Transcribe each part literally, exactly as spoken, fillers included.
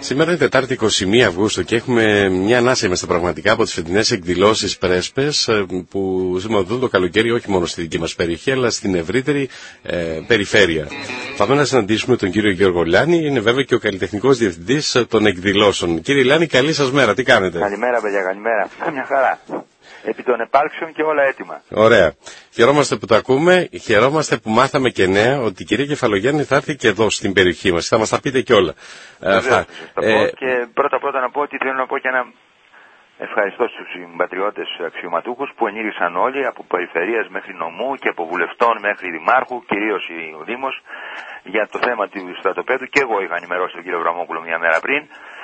Σήμερα είναι Τετάρτη εικοστή πρώτη Αυγούστου και έχουμε μια ανάσα είμαστε πραγματικά από τις φετινές εκδηλώσεις πρέσπες που σηματοδοτούν το καλοκαίρι όχι μόνο στη δική μας περιοχή αλλά στην ευρύτερη ε, περιφέρεια. Πάμε να συναντήσουμε τον κύριο Γιώργο Λάνη, είναι βέβαια και ο καλλιτεχνικός διευθυντής των εκδηλώσεων. Κύριε Λάνη, καλή σας μέρα, τι κάνετε? Καλημέρα παιδιά, καλημέρα. Μια χαρά. Επί των επάρξεων και όλα έτοιμα. Ωραία. Χαιρόμαστε που το ακούμε, χαιρόμαστε που μάθαμε και νέα ότι η κυρία Κεφαλογιάννη θα έρθει και εδώ στην περιοχή μας. Θα μας τα πείτε και όλα. Βεβαίως, ε, και πρώτα πρώτα να πω ότι θέλω να πω και ένα ευχαριστώ στους συμπατριώτες αξιωματούχους που ενήργησαν όλοι από περιφερείας μέχρι νομού και από βουλευτών μέχρι δημάρχου, κυρίως ο Δήμος, για το θέμα του στρατοπέδου. Και εγώ είχα ενημερώσει τον κύριο Βραμόπουλο μια μέρα πριν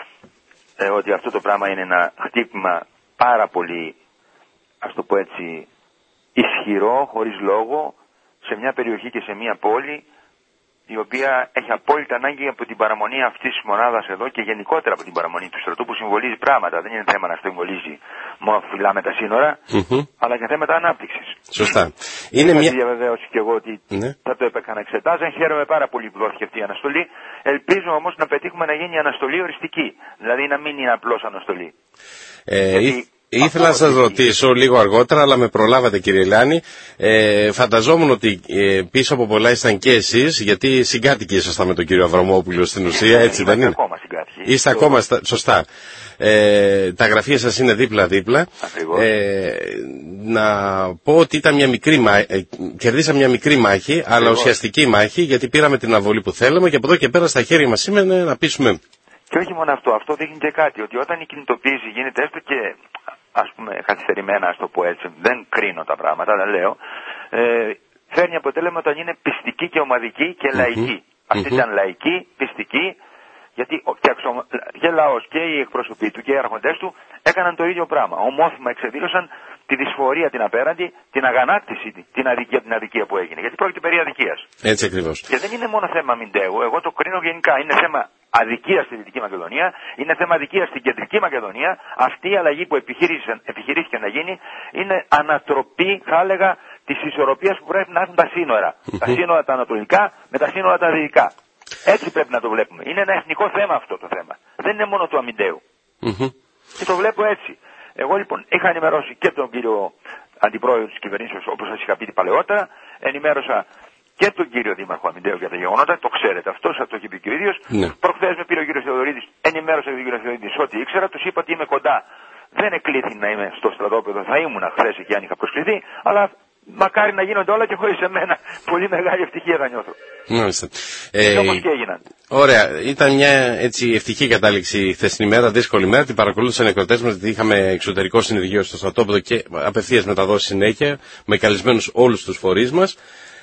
ε, ότι αυτό το πράγμα είναι ένα χτύπημα πάρα πολύ, ας το πω έτσι, ισχυρό, χωρίς λόγο, σε μια περιοχή και σε μια πόλη η οποία έχει απόλυτα ανάγκη από την παραμονή αυτής της μονάδας εδώ και γενικότερα από την παραμονή του στρατού που συμβολίζει πράγματα. Δεν είναι θέμα να συμβολίζει μόνο φυλά με τα σύνορα, mm-hmm. αλλά και θέματα ανάπτυξης. Σωστά. Είναι μια διαβεβαίωση και εγώ ότι ναι. θα το έπαιξα εξετάζω. Χαίρομαι πάρα πολύ που δόθηκε αυτή η αναστολή. Ελπίζω όμως να πετύχουμε να γίνει η αναστολή οριστική. Δηλαδή να μην είναι απλώς αναστολή. Ε, Γιατί... Ήθελα να σας ρωτήσω λίγο αργότερα, αλλά με προλάβατε κύριε Λάνη. Ε, φανταζόμουν ότι ε, πίσω από πολλά ήσταν και εσείς, γιατί συγκάτοικοι ήσασταν με τον κύριο Αβραμόπουλο στην ουσία, έτσι δεν είναι? Είστε ακόμα συγκάτοικοι. Είστε ακόμα, στα, σωστά. Ε, τα γραφεία σας είναι δίπλα-δίπλα. Ε, να πω ότι ήταν μια μικρή μάχη, ε, κερδίσαμε μια μικρή μάχη, αλλά Ακριβώς. ουσιαστική μάχη, γιατί πήραμε την αβολή που θέλαμε και από εδώ και πέρα στα χέρια μας σήμερα να πείσουμε. Και όχι μόνο αυτό, αυτό δείχνει και κάτι, ότι όταν η κινητοποίηση γίνεται έστω και ας πούμε καθυστερημένα, ας το πω έτσι, δεν κρίνω τα πράγματα, δεν λέω, ε, φέρνει αποτέλεσμα όταν είναι πιστική και ομαδική και λαϊκή. Mm-hmm. Αυτή mm-hmm. ήταν λαϊκή, πιστική, γιατί και, αξιο... και λαός και οι εκπρόσωποι του και οι αρχοντές του έκαναν το ίδιο πράγμα. Ομόθυμα εξεδήλωσαν τη δυσφορία την απέραντη, την αγανάκτηση, την αδικία, την αδικία που έγινε. Γιατί πρόκειται περί αδικίας. Έτσι ακριβώς. Και δεν είναι μόνο θέμα Μιντέου, εγώ το κρίνω γενικά. Είναι θέμα αδικία στη Δυτική Μακεδονία, είναι θέμα αδικία στην Κεντρική Μακεδονία. Αυτή η αλλαγή που επιχειρήθηκε να γίνει είναι ανατροπή, θα έλεγα, της ισορροπίας που πρέπει να έχουν τα σύνορα. Τα σύνορα τα ανατολικά με τα σύνορα τα δυτικά. Έτσι πρέπει να το βλέπουμε. Είναι ένα εθνικό θέμα αυτό το θέμα. Δεν είναι μόνο του αμυντέου. Και το βλέπω έτσι. Εγώ λοιπόν είχα ενημερώσει και τον κύριο Αντιπρόεδρο της κυβερνήσεως, όπως σας είχα πει παλαιότερα, ενημέρωσα και τον κύριο Δήμαρχο Αμυντέου για τα γεγονότα, το ξέρετε αυτό, σας το έχει πει και ο ίδιος. Ναι. Προχθές με πήρε ο κύριος Θεοδωρίδης, ενημέρωσα τον κύριο Θεοδωρίδης ό,τι ήξερα, τους είπα ότι είμαι κοντά. Δεν εκλήθη να είμαι στο στρατόπεδο, θα ήμουν χθες εκεί αν είχα προσκληθεί, αλλά μακάρι να γίνονται όλα και χωρίς εμένα. Πολύ μεγάλη ευτυχία θα νιώθω. Μάλιστα. Ε, όπως και έγιναν. Ωραία. Ήταν μια έτσι ευτυχή κατάληξη χθεσινή μέρα, δύσκολη μέρα. Την παρακολούθησαν οι εκδοτές μας, γιατί είχαμε εξωτερικό συνεργείο στο στρατόπεδο και απευθείας μεταδώσει συνέχεια με καλεσμένους όλους τους φορείς μας.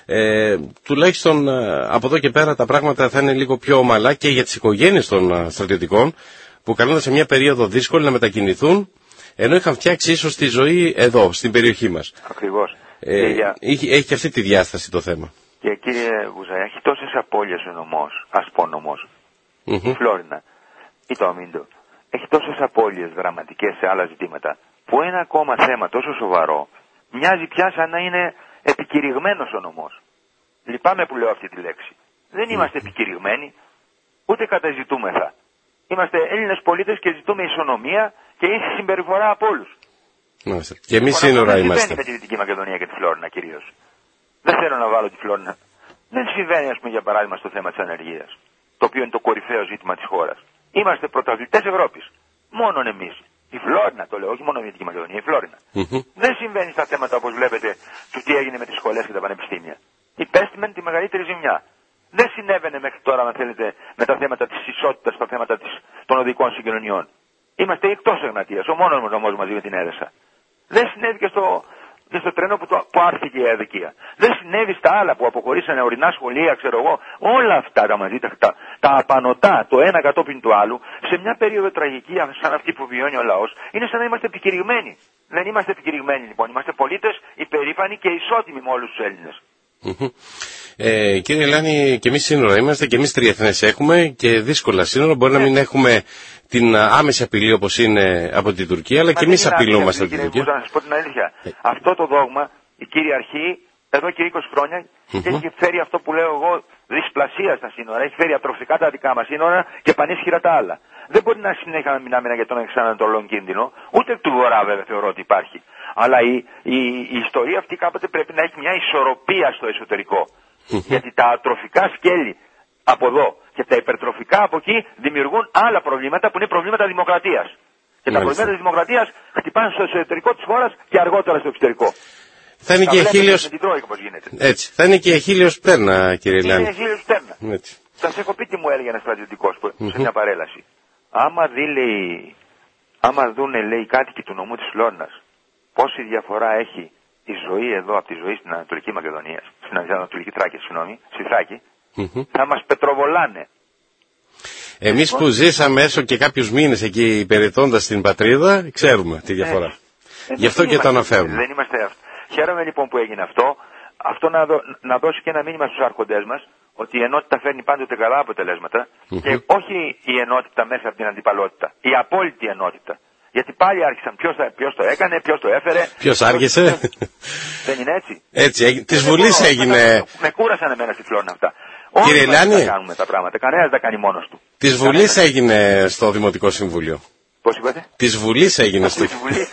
Ε, τουλάχιστον από εδώ και πέρα τα πράγματα θα είναι λίγο πιο ομαλά και για τις οικογένειες των στρατιωτικών που καλούνται σε μια περίοδο δύσκολη να μετακινηθούν, ενώ είχαν φτιάξει ίσως τη ζωή εδώ, στην περιοχή μας. Ακριβώς. Ε, για... έχει, έχει και αυτή τη διάσταση το θέμα. Και κύριε Βουζά, έχει τόσες απώλειες ο νομός, ας πω νομός, mm-hmm. η Φλόρινα ή το Αμίντο, έχει τόσες απώλειες δραματικές σε άλλα ζητήματα, που ένα ακόμα θέμα τόσο σοβαρό μοιάζει πια σαν να είναι επικηρυγμένος ο νομός. Λυπάμαι που λέω αυτή τη λέξη. Δεν είμαστε επικηρυγμένοι, ούτε καταζητούμεθα. Είμαστε Έλληνες πολίτες και ζητούμε ισονομία και ίση συμπεριφορά από όλους. Μάλιστα. Και εμείς σύνορα δεν είμαστε. Δεν συμβαίνει με τη Δυτική Μακεδονία και τη Φλόρινα κυρίως. Δεν θέλω να βάλω τη Φλόρινα. Δεν συμβαίνει, ας πούμε, για παράδειγμα, στο θέμα της ανεργίας, το οποίο είναι το κορυφαίο ζήτημα της χώρας. Είμαστε πρωταθλητές Ευρώπης. Μόνον εμείς. Η Φλόρινα το λέω, όχι μόνο η Δυτική Μακεδονία, η Φλόρινα. Mm-hmm. Δεν συμβαίνει στα θέματα, όπως βλέπετε, του τι έγινε με τις σχολές και τα πανεπιστήμια. Υπέστημεν τη μεγαλύτερη ζημιά. Δεν συνέβαινε μέχρι τώρα, αν θέλετε, με τα θέματα της ισότητας, τα θέματα της, των οδικών συγκοινωνιών. Είμαστε εκτός Εγνατίας, ο μόνος νομός μαζί με την Έδεσα. Δεν συνέβη και στο, και στο τρένο που, το, που άρθηκε η αδικία. Δεν συνέβη στα άλλα που αποχωρήσανε ορεινά σχολεία, ξέρω εγώ. Όλα αυτά τα μαζί, τα, τα, τα απανωτά, το ένα κατόπιν του άλλου, σε μια περίοδο τραγική σαν αυτή που βιώνει ο λαός, είναι σαν να είμαστε επικηρυγμένοι. Δεν είμαστε επικηρυγμένοι λοιπόν. Είμαστε πολίτες υπερήφανοι και ισότιμοι με όλους τους Έλληνες. Ε, κύριε Λάνη, και εμείς σύνορα είμαστε και εμείς τριεθνές έχουμε και δύσκολα σύνορα. Μπορεί yeah. να μην έχουμε την άμεση απειλή όπως είναι από την Τουρκία, αλλά Μα και εμείς απειλούμαστε από την Τουρκία. Να σας πω την αλήθεια. Yeah. Αυτό το δόγμα, η κυριαρχεί εδώ και είκοσι χρόνια mm-hmm. και έχει φέρει αυτό που λέω εγώ δυσπλασία στα σύνορα. Έχει φέρει ατροφικά τα δικά μας σύνορα και πανίσχυρα τα άλλα. Δεν μπορεί να συνέχεια να μιλάμε για τον εξανατολών κίνδυνο, ούτε του βορρά βέβαια θεωρώ ότι υπάρχει. Αλλά η, η, η ιστορία αυτή κάποτε πρέπει να έχει μια ισορροπία στο εσωτερικό. Mm-hmm. Γιατί τα ατροφικά σκέλη από εδώ και τα υπερτροφικά από εκεί δημιουργούν άλλα προβλήματα που είναι προβλήματα δημοκρατίας. Και τα προβλήματα της δημοκρατίας χτυπάνε στο εσωτερικό της χώρας και αργότερα στο εξωτερικό. Θα είναι, και χίλιος... Έτσι. Θα είναι και χίλιος πτέρνα, κύριε Λιάννη. Είναι χίλιος πτέρνα. Σας έχω πει τι μου έλεγε ένας στρατιωτικός mm-hmm. σε μια παρέλαση. Άμα δει, λέει, άμα δούνε, λέει, οι κάτοικοι του νομού της Φλόρνας πόση διαφορά έχει η ζωή εδώ από τη ζωή στην Ανατολική Μακεδονία, στην Ανατολική Θράκη, συγγνώμη, στη Θράκη, mm-hmm. θα μας πετροβολάνε. Εμείς που ζήσαμε έσω και κάποιους μήνες εκεί υπηρετώντας την πατρίδα, ξέρουμε τη διαφορά. Ε, Γι' αυτό και είμαστε, το αναφέρουμε. Δεν είμαστε αυτό. Χαίρομαι λοιπόν που έγινε αυτό. Αυτό να, δω, να δώσει και ένα μήνυμα στους άρχοντές μας ότι η ενότητα φέρνει πάντοτε καλά αποτελέσματα mm-hmm. και όχι η ενότητα μέσα από την αντιπαλότητα. Η απόλυτη ενότητα. Γιατί πάλι άρχισαν ποιος, ποιος το έκανε, ποιος το έφερε. Ποιος άργησε. Δεν είναι έτσι. Έτσι, της Βουλής έγινε. Με κούρασαν εμένα στη Φλόρνα αυτά. Κύριε Λιάννη, δεν κάνουμε τα πράγματα. Κανένας δεν τα κάνει μόνος του. Της Βουλής έγινε στο Δημοτικό Συμβούλιο. Πώς είπατε? Της Βουλής έγινε στο. Της Βουλής.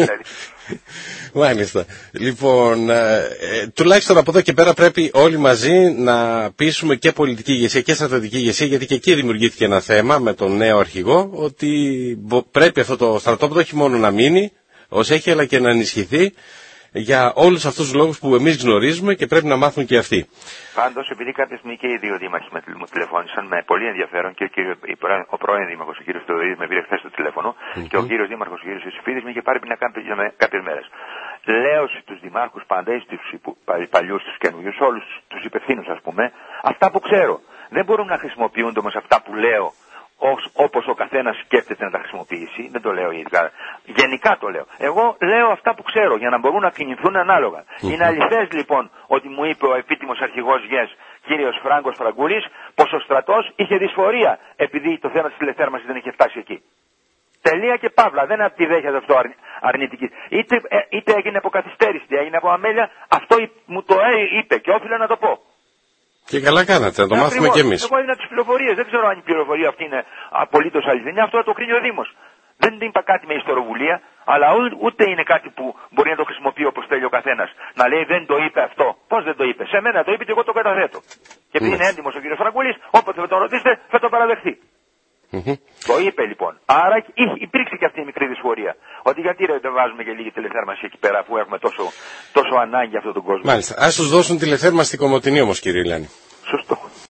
Μάλιστα. Λοιπόν, ε, τουλάχιστον από εδώ και πέρα πρέπει όλοι μαζί να πείσουμε και πολιτική ηγεσία και στρατιωτική ηγεσία, γιατί και εκεί δημιουργήθηκε ένα θέμα με τον νέο αρχηγό, ότι πρέπει αυτό το στρατόπεδο όχι μόνο να μείνει ως έχει, αλλά και να ενισχυθεί για όλους αυτούς τους λόγους που εμείς γνωρίζουμε και πρέπει να μάθουν και αυτοί. Πάντως, επειδή κάποια στιγμή και οι δύο δήμαρχοι μου τηλεφώνησαν με πολύ ενδιαφέρον και ο, κύριο, ο πρώην δήμαρχος, ο κύριος Θεοδωρίδης, με πήρε χθες το τηλέφωνο mm-hmm. και ο κύριος δήμαρχος, ο κύριος Ιωσήφιδης, με είχε πάρει πριν να κάνει κάποιες μέρες. Λέω στους δημάρχους πάντα ή στους παλιούς, στους καινούριους, όλους τους υπευθύνους ας πούμε, αυτά που ξέρω. Δεν μπορούν να χρησιμοποιούνται όμως αυτά που λέω όπως ο καθένας σκέφτεται να τα χρησιμοποιήσει. Δεν το λέω ειδικά. Γενικά το λέω. Εγώ λέω αυτά που ξέρω για να μπορούν να κινηθούν ανάλογα. Mm-hmm. Είναι αληθές λοιπόν ότι μου είπε ο επίτιμος αρχηγός ΓΕΣ, κύριος Φράγκος Φραγκούλης, πως ο στρατός είχε δυσφορία επειδή το θέμα της τηλεθέρμανσης δεν είχε φτάσει εκεί. Τελεία και παύλα. Δεν αντιδέχεται αυτό αρνητική. Είτε, ε, είτε έγινε από καθυστέρηση, είτε έγινε από αμέλεια. Αυτό μου το είπε και όφιλα να το πω. Και καλά κάνατε, να το μάθουμε ακριβώς. κι εμείς. Εγώ έδινα τις πληροφορίες. Δεν ξέρω αν η πληροφορία αυτή είναι απολύτως αληθινή. Αυτό το κρίνει ο Δήμος. Δεν είπα κάτι με ιστοροβουλία, αλλά ούτε είναι κάτι που μπορεί να το χρησιμοποιεί όπως θέλει ο καθένας. Να λέει δεν το είπε αυτό. Πώς δεν το είπε? Σε μένα το είπε και εγώ το καταθέτω. Και επειδή είναι έντιμος ο κύριος Φραγκούλης, όποτε θα τον ρωτήσετε θα το παραδεχθεί. Mm-hmm. Το είπε λοιπόν. Άρα υπήρξε και αυτή η μικρή δυσφορία. Ότι γιατί ρε, δεν βάζουμε και λίγη τηλεθέρμανση εκεί πέρα που έχουμε τόσο, τόσο ανάγκη αυτόν τον κόσμο. Μάλιστα. Ας τους δώσουν τηλεθέρμανση στην Κομοτηνή όμως, κύριε Λιάννη. Σωστό.